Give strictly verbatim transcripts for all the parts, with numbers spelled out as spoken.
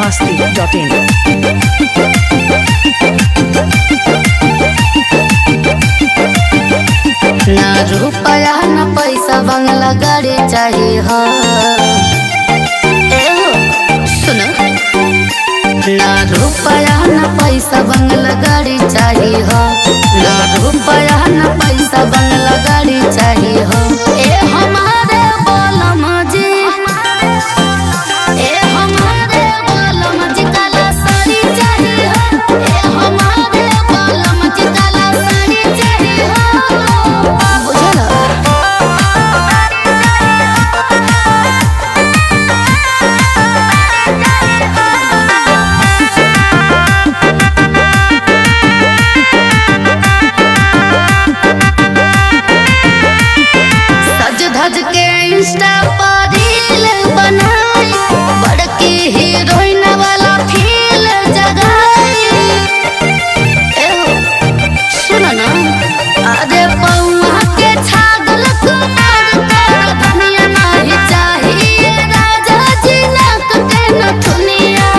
masti dot in. ना रुपया ना पैसा बंगला गाड़ी चाहिए हो सुनो ना रुपया ना पैसा बंगला गाड़ी चाहिए हो ना रुपया ना पैसा बंगला गाड़ी चाहिए हो ए हमारे बोलम जी ए हमारे बोलम जी काला साड़ी चाहिए हो ए हमारे बोलम जी काला साड़ी चाहिए हो बुझला धज के इंस्टा पर रील बनाई बड़की हीरोइन वाला फील जगाई सुनो ना अरे पौआ के छागल कुमार कर दुनिया नहीं चाहिए राजा जी नक के नथुनिया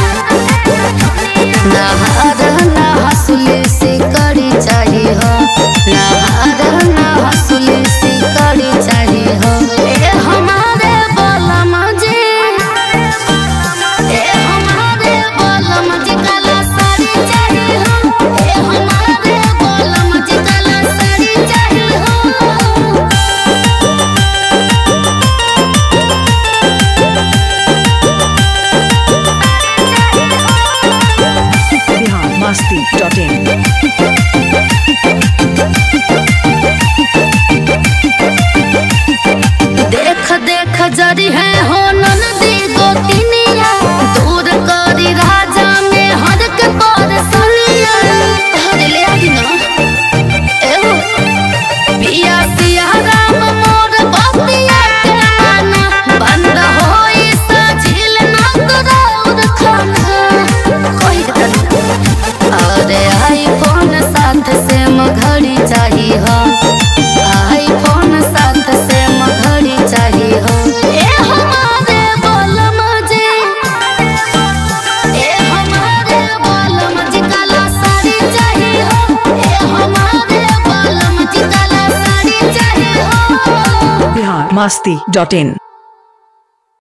नहार ना हंसुली से कड़ी चाहिए हो नहार ना हंसुली से कड़ी चाहिए हो ए हमारे बोलम जी ए हमारे बोलम जी काला साड़ी चाहिए हो ए हमारे बोलम जी काला साड़ी चाहिए हो Bihar masti dot in. देख देख जरी है हो ननदी गोतिनिया दूर करी राजा में हर के परसनिया हर ले आगी ना एहो पिया सिया राम मोर बतिया के माना बंद होई सझिल ना कराउर खाना कोई तन अरे आईफोन साथ से मघड़ी चाहिए हो आईफोन साथ से मघड़ी चाहिए हो ए हमारे बोलम जी ए हमारे बोलम जी काला साड़ी चाहिए हो ए हमारे बोलम जी काला साड़ी चाहिए हो Bihar masti dot in.